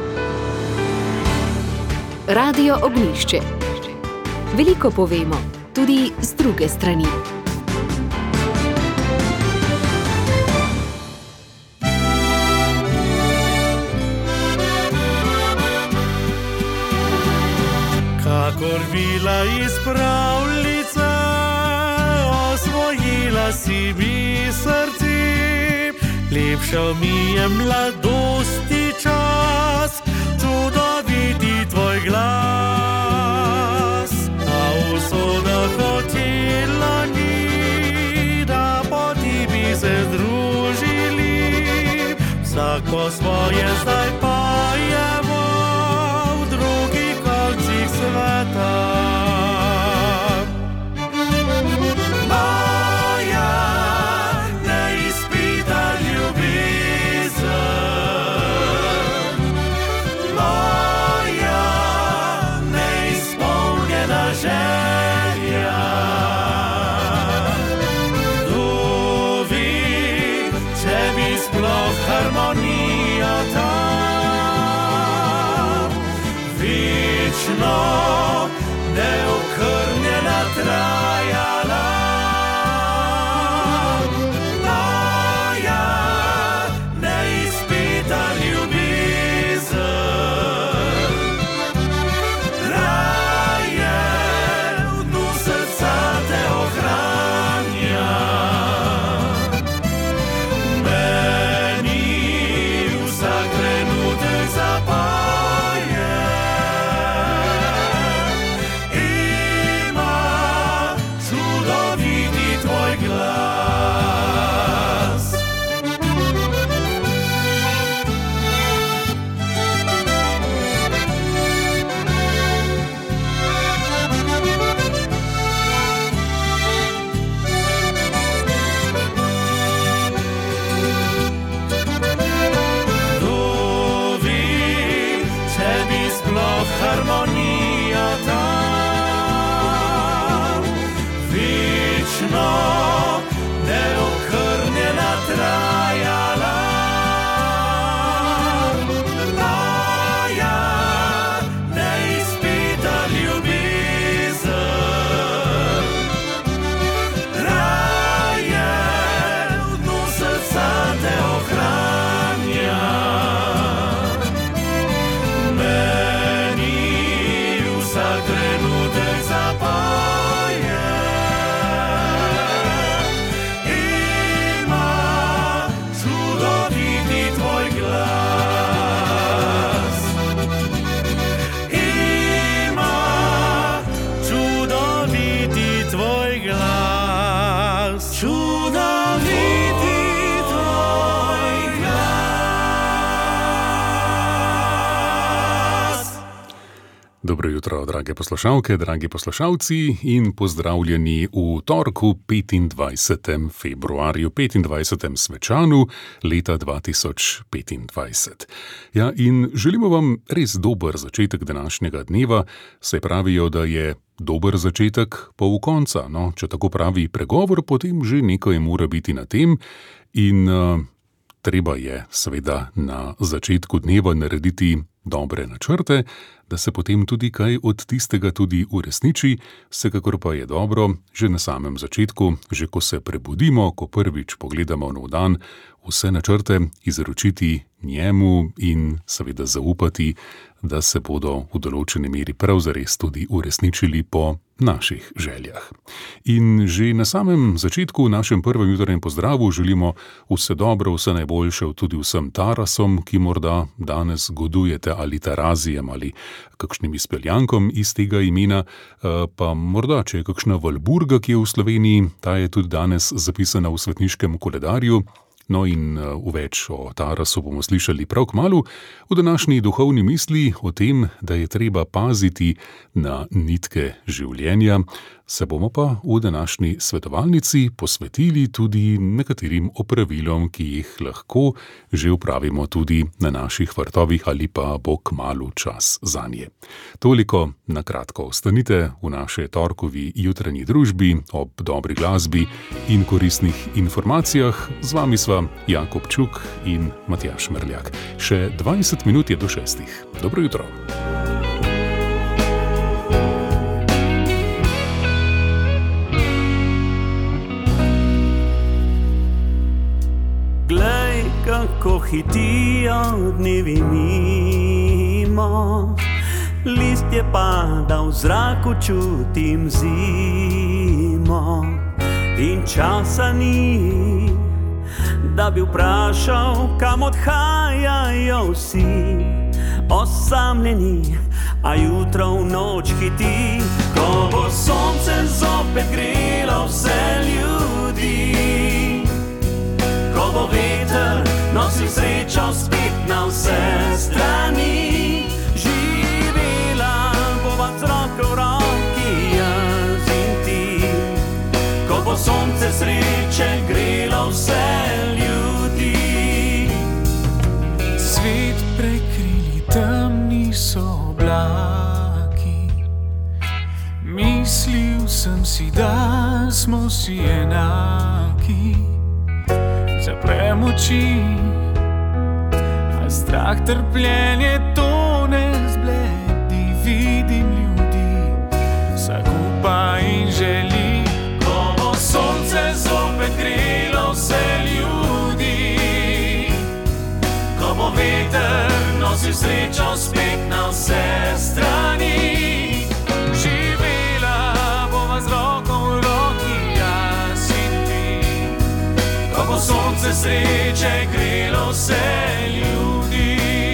Radio Ognišče. Veliko povemo, tudi z druge strani. Kakor vila iz pravljice, osvojila si mi srce, lepšal mi je mladosti čas, čudoviti tvoj glas. A usoda hotela ni, da po tebi se združili, vsak po svoje zdaj pa je v drugih koncih sveta. Neokrnjena trajala, moja neizpita ljubezen, raje v dnu srca te ohranja. Meni vsak trenutek zapoje, harmonija tam, večno neokrnjena trajala, moja neizpita ljubezen, raje v dnu srca te ohranja. Trenutek zapoje, ima čudoviti tvoj glas, ima čudoviti tvoj glas, čudoviti tvoj glas. Dobro jutro, drage poslušalke, dragi poslušalci in pozdravljeni v torku petindvajsetega februarju, petindvajsetem svečanu leta dva tisoč petindvajset. Ja, in želimo vam res dober začetek današnjega dneva, saj pravijo, da je dober začetek pol konca. No, če tako pravi pregovor, potem že nekaj mora biti na tem in uh, treba je seveda na začetku dneva narediti dobre načrte, da se potem tudi kaj od tistega tudi uresniči, vsekakor pa je dobro že na samem začetku, že ko se prebudimo, ko prvič pogledamo nov dan, vse načrte izročiti njemu in seveda zaupati, da se bodo v določeni meri prav zares tudi uresničili po naših željah. In že na samem začetku v našem prvem jutranjem pozdravu želimo vse dobro, vse najboljše tudi vsem Tarasom, ki morda danes godujete ali Tarazijem ali kakšnim izpeljankom iz tega imena, pa morda, če je kakšna Valburga, ki je v Sloveniji, ta je tudi danes zapisana v svetniškem koledarju. No in v več o Tarasu bomo slišali prav kmalu, v današnji duhovni misli o tem, da je treba paziti na nitke življenja, se bomo pa v današnji svetovalnici posvetili tudi nekaterim opravilom, ki jih lahko že upravimo tudi na naših vrtovih ali pa bo kmalu čas zanje. Toliko na kratko ostanite v naše torkovi jutranji družbi ob dobri glasbi in koristnih informacijah. Z vami sva Jakob Čuk in Matjaž Mrljak. Še dvajset minut je do šestih. Dobro jutro. ko hitijo dnevi mimo, listje pada v zraku, čutim zimo. In časa ni, da bi vprašal, kam odhajajo vsi osamljeni, a jutro v noč hiti, ko bo sonce zopet grelo vse ljudi, ko bo veter nosil srečo spet na vse strani. Živela bova z roko v roki, jaz in ti, ko bo sonce sreče grelo vse ljudi. Svet prekrili temni so oblaki, mislil sem si, da smo si enaki. Zaprem oči, a strah, trpljenje tone zbledi. Vidim ljudi, zakupa in želi, ko bo sonce zopet grelo vse ljudi, ko bo veter nosil srečo spet na vse strani. Živela bova z roko v roki, jaz in ti, ko bo sonce sreče grelo vse ljudi.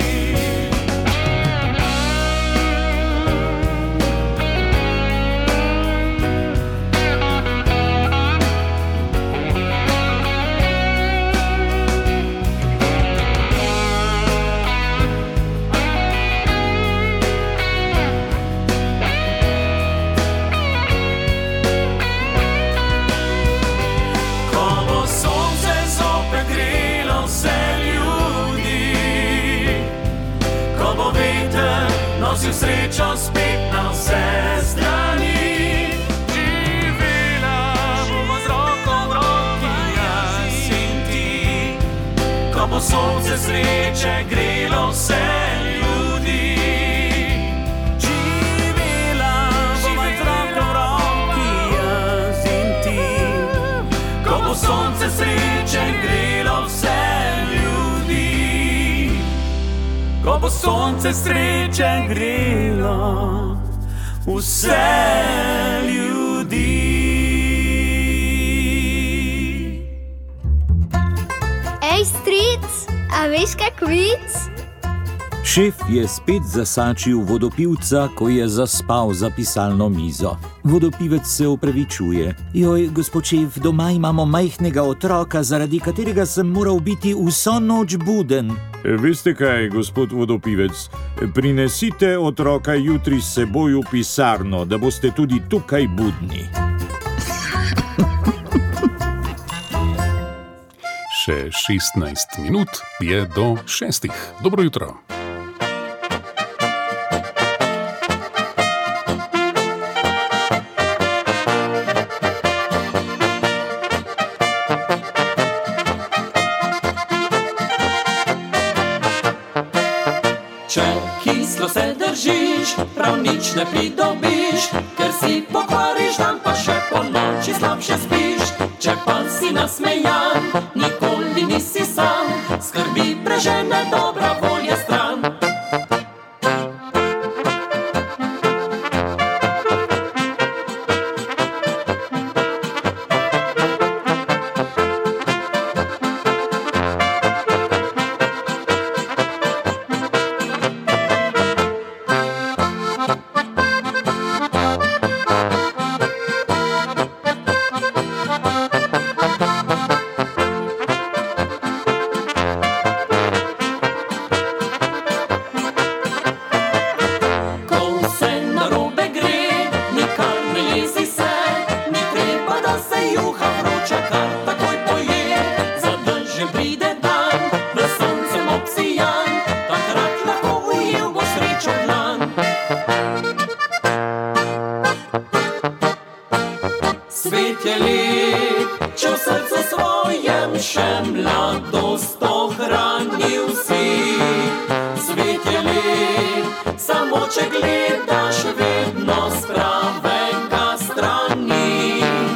Nosil srečo spet na vse strani. Živela bova z roko v roki, jaz in ti, ko bo sonce sreče grelo vse ljudi. Živela bova z roko v roki, jaz in ti, ko bo sonce sreče grelo vse ljudi. Ko bo sonce sreče grelo vse ljudi. Ej, stric, a veš kak vic? Šef je spet zasačil vodopivca, ko je zaspal za pisalno mizo. Vodopivec se opravičuje. Joj, gospod šef, doma imamo majhnega otroka, zaradi katerega sem moral biti vso noč buden. Veste kaj, gospod vodopivec, prinesite otroka jutri s seboj v pisarno, da boste tudi tukaj budni. Še šestnajst minut je do šestih. Dobro jutro. Prav nič ne pridobiš, ker si pokvariš dan, pa še po noči slabše spiš. Če pa si nasmejan, nikoli nisi sam, skrbi prežene dobra volja stran.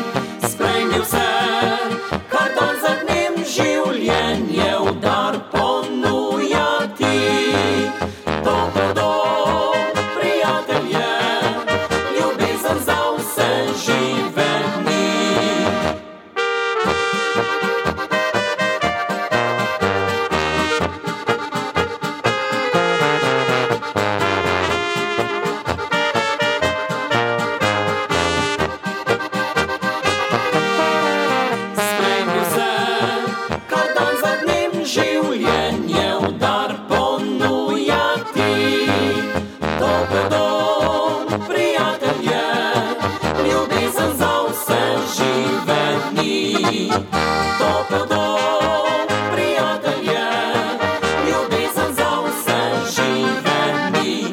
Sprejmi vse, kar dan za dnem življenje udar po ni. Topel dom, prijatelje, ljubezen za vse živeni.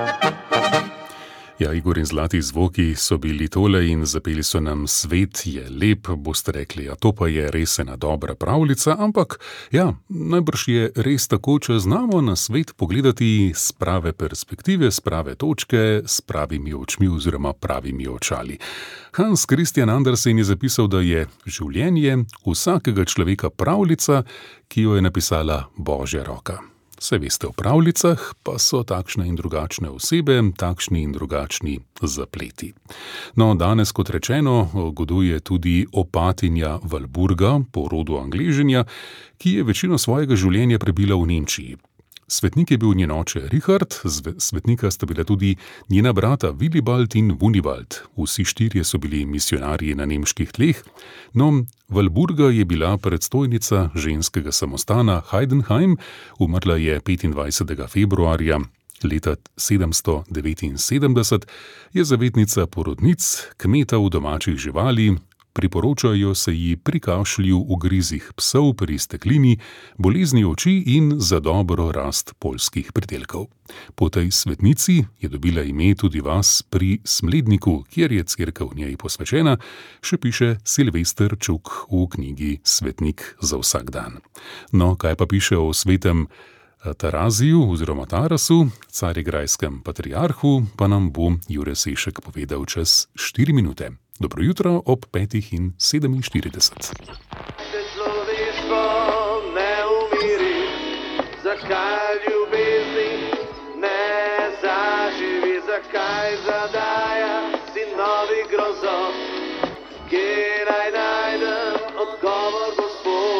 Ja, Igor in Zlati zvoki so bili tole in zapeli so nam Svet je lep, boste rekli, a to pa je res ena dobra pravljica, ampak ja, najbrž je res tako, če znamo na svet pogledati s prave perspektive, s prave točke, s pravimi očmi oziroma pravimi očali. Hans Christian Andersen je zapisal, da je življenje vsakega človeka pravljica, ki jo je napisala Božja roka. Vse veste o pravljicah, pa so takšne in drugačne osebe, takšni in drugačni zapleti. No, danes, kot rečeno, goduje tudi opatinja Valburga, po rodu Angleženja, ki je večino svojega življenja prebila v Nemčiji. Svetnik je bil njen oče Richard, svetnika sta bila tudi njena brata Willibald in Wunibald. Vsi štirje so bili misionarji na nemških tleh, no, Valburga je bila predstojnica ženskega samostana Heidenheim, umrla je petindvajsetega februarja leta sedemsto devetinsedemdeset, je zavetnica porodnic, kmetov domačih živali, priporočajo se ji pri kašlju, ugrizih psov, pri steklini, bolezni oči in za dobro rast poljskih pridelkov. Po tej svetnici je dobila ime tudi vas pri Smledniku, kjer je cerkev njej posvečena, še piše Silvester Čuk v knjigi Svetnik za vsak dan. No, kaj pa piše o svetem Taraziju oziroma Tarasu, carigrajskem patriarhu, pa nam bo Jure Sešek povedal čez štiri minute. Dobro jutro ob petih in sedeminštirideset. Se človeštvo ne umiri, zakaj ljubezni ne zaživi, zakaj zadaja si novi grozot, kje naj najdem odgovor, Gospod.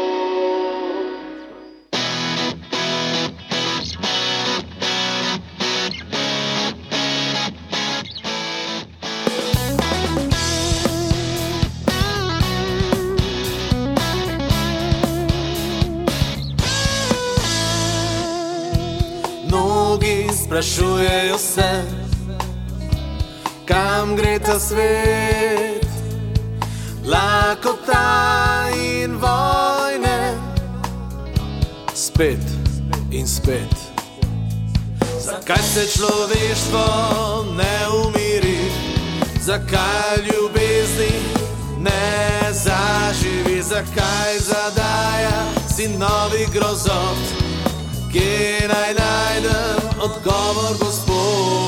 Sprašujejo se, kam gre ta svet, lakota in vojne, spet in spet. Zakaj se človeštvo ne umiri, zakaj ljubezni ne zaživi, zakaj zadaja si novi grozot, kje naj najdem odgovor, Gospod.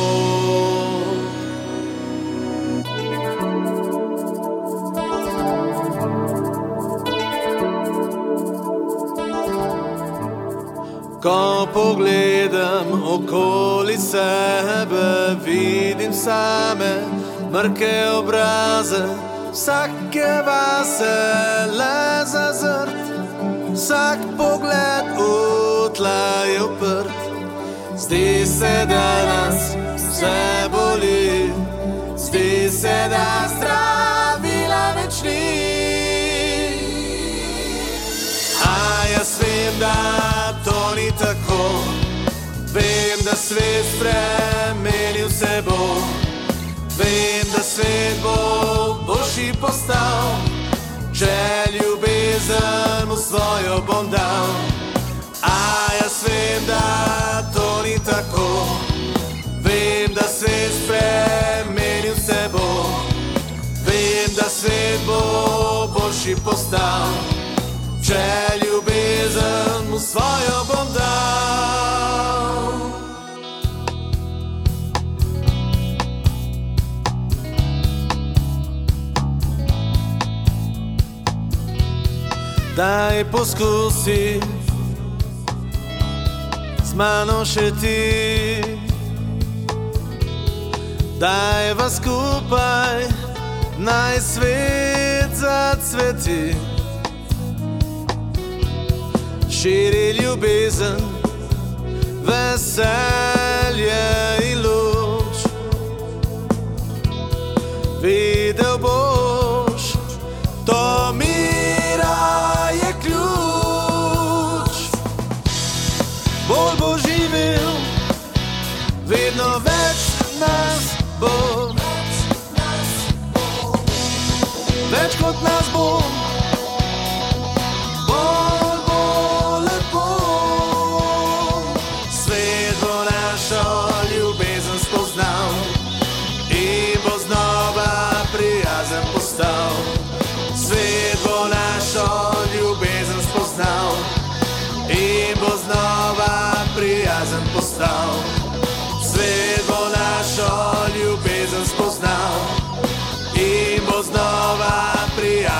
Ko pogledam okoli sebe, vidim same mrke obraze, vsake vase le zazrt, vsak pogled v tla je uprt. Zdi se, da nas vse boli, zdi se, da zdravila več ni. A jaz vem, da to ni tako, vem, da svet spremenil se bo, vem, da svet bo boljši postal, če ljubezen v svojo bom dal. A jaz vem, da to ni tako, vem, da svet spremenil se bo, vem, da svet bo boljši postal, če ljubezen v svojo bom dal. Daj poskusi z mano še ti, daj vas skupaj, naj svet zacveti, širi ljubezen, veselje in luč. Videl boš, to mira je ključ. Bolj bo živel, vedno več nas bo, več kot nas bo.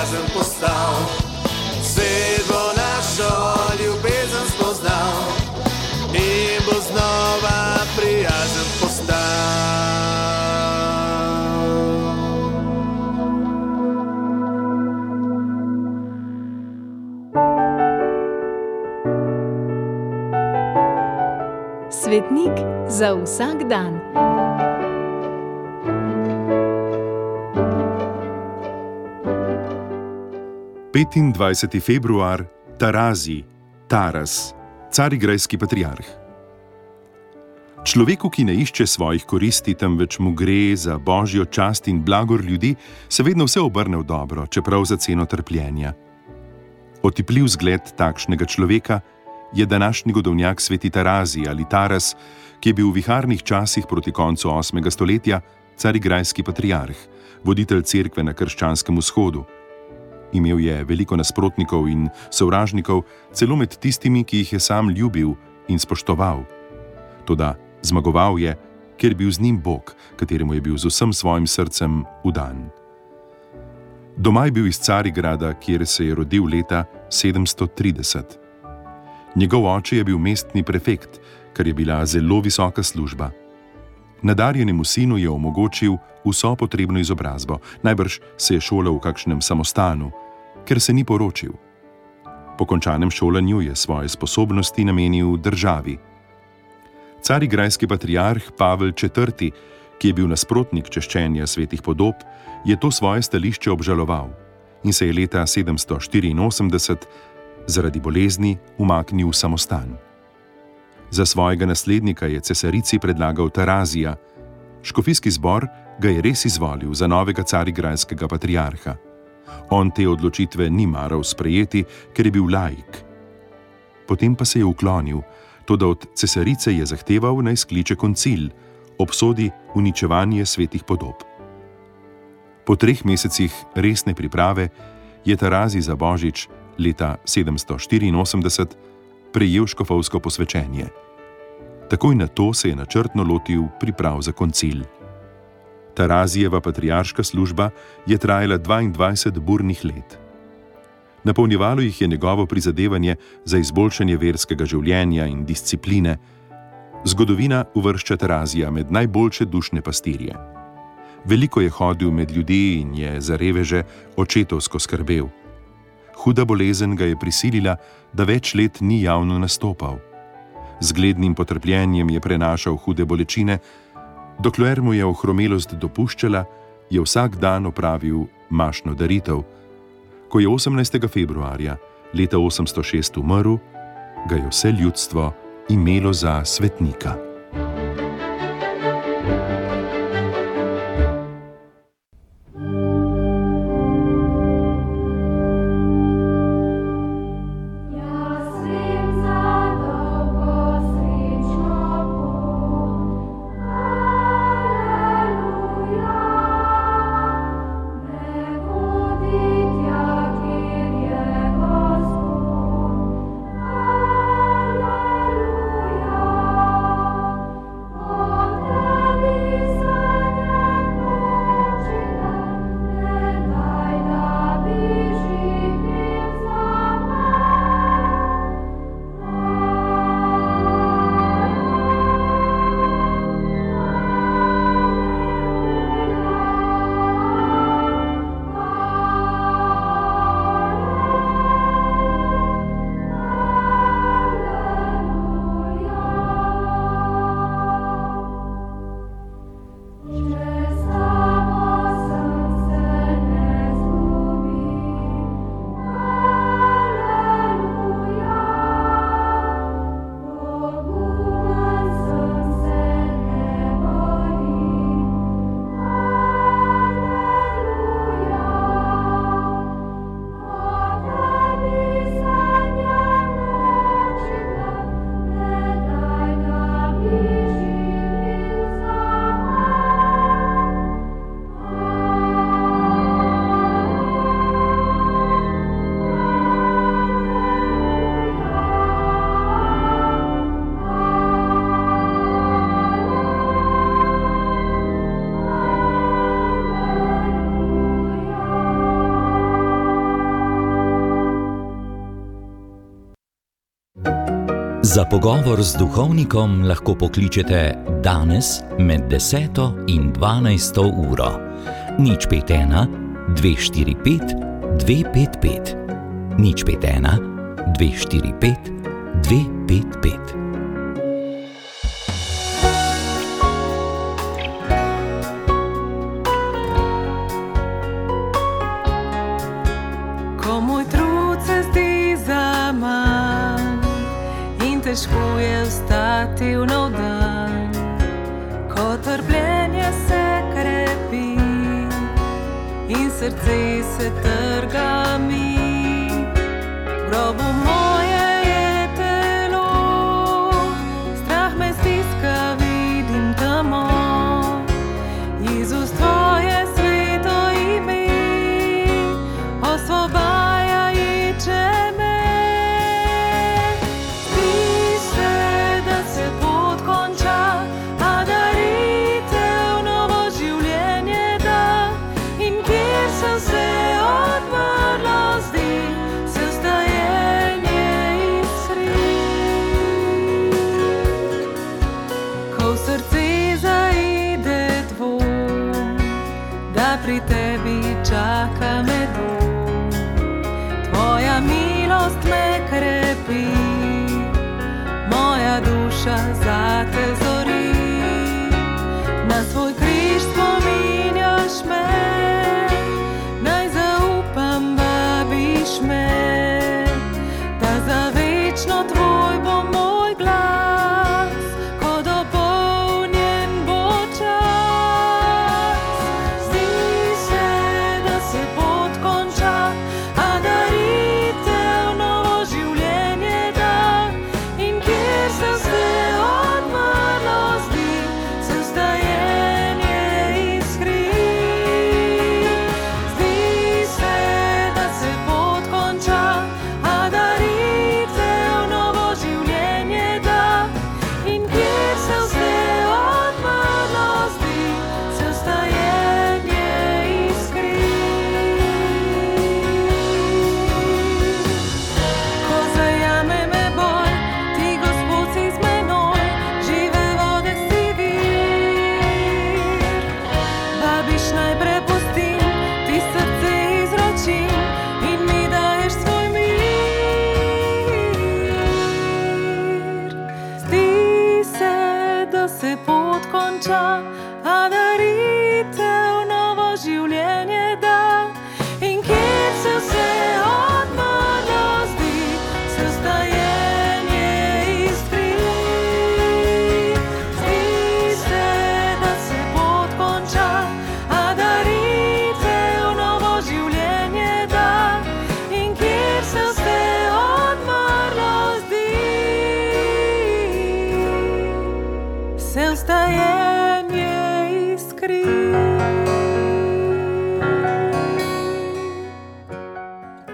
prijazen postal, svet bo našo ljubezen spoznal in bo znova prijazen postal. Svetnik za vsak dan. petindvajseti februar, Tarazi, Taras, carigrajski patriarh. Človeku, ki ne išče svojih koristi, temveč mu gre za božjo čast in blagor ljudi, se vedno vse obrne v dobro, čeprav za ceno trpljenja. Otipljiv zgled takšnega človeka je današnji godovnjak sveti Tarazi ali Taras, ki je bil v viharnih časih proti koncu osmega stoletja carigrajski patriarh, voditelj cerkve na krščanskem vzhodu. Imel je veliko nasprotnikov in sovražnikov, celo med tistimi, ki jih je sam ljubil in spoštoval. Toda zmagoval je, ker je bil z njim Bog, kateremu je bil z vsem svojim srcem vdan. Doma je bil iz Carigrada, kjer se je rodil leta sedemsto trideset. Njegov oče je bil mestni prefekt, kar je bila zelo visoka služba. Nadarjenemu sinu je omogočil vso potrebno izobrazbo, najbrž se je šolal v kakšnem samostanu, ker se ni poročil. Po končanem šolanju je svoje sposobnosti namenil državi. Carigrajski patriarh Pavel četrti, ki je bil nasprotnik češčenja svetih podob, je to svoje stališče obžaloval in se je leta sedemsto štiriinosemdeset zaradi bolezni umaknil v samostan. Za svojega naslednika je cesarici predlagal Tarazija. Škofijski zbor ga je res izvolil za novega carigrajskega patriarha. On te odločitve ni maral sprejeti, ker je bil laik. Potem pa se je uklonil, toda od cesarice je zahteval, naj skliče koncil, obsodi uničevanje svetih podob. Po treh mesecih resne priprave je Tarazi za božič leta sedemsto štiriinosemdeset prejel škofovsko posvečenje. Takoj na to se je načrtno lotil priprav za koncil. Tarazijeva patriarška služba je trajala dvaindvajset burnih let. Napolnjevalo jih je njegovo prizadevanje za izboljšanje verskega življenja in discipline. Zgodovina uvršča Tarazija med najboljše dušne pastirje. Veliko je hodil med ljudi in je za reveže očetovsko skrbel. Huda bolezen ga je prisilila, da več let ni javno nastopal. Z glednim potrpljenjem je prenašal hude bolečine, dokler mu je ohromelost dopuščala, je vsak dan opravil mašno daritev. Ko je osemnajstega februarja leta osemsto šest umrl, ga je vse ljudstvo imelo za svetnika. Za pogovor z duhovnikom lahko pokličete danes med deseto in dvanajsto uro. Nič pet ena, dve štiri pet, dve pet pet. Nič pet ena, dve štiri pet, dve pet pet. Težko je vstati v nov dan, ko trpljenje se krepi in srce se trga mi. V grobu moje je telo, strah me stiska, vidim tamo. Jezus, tvoje sveto ime osvobajajoče me. Pri tebi čaka me dom, tvoja milost me krepi, moja duša za